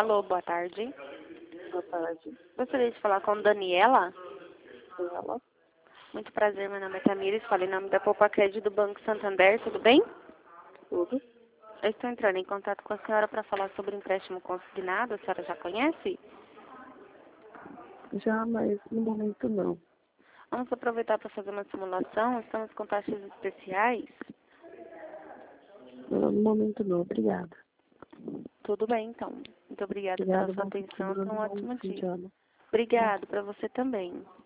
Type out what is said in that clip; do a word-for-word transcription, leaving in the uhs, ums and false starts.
Alô, boa tarde. Boa tarde. Gostaria de falar com Daniela. Ela? Muito prazer, meu nome é Tamires, falo em nome da Poupa Crédito do Banco Santander, tudo bem? Tudo? Eu estou entrando em contato com a senhora para falar sobre empréstimo consignado, a senhora já conhece? Já, mas no momento não. Vamos aproveitar para fazer uma simulação, estamos com taxas especiais. No no momento não, obrigada. Tudo bem, então. Muito obrigada pela Obrigada, sua bom atenção, futuro, tenha um bom ótimo fim de dia. ano. Obrigado para você também.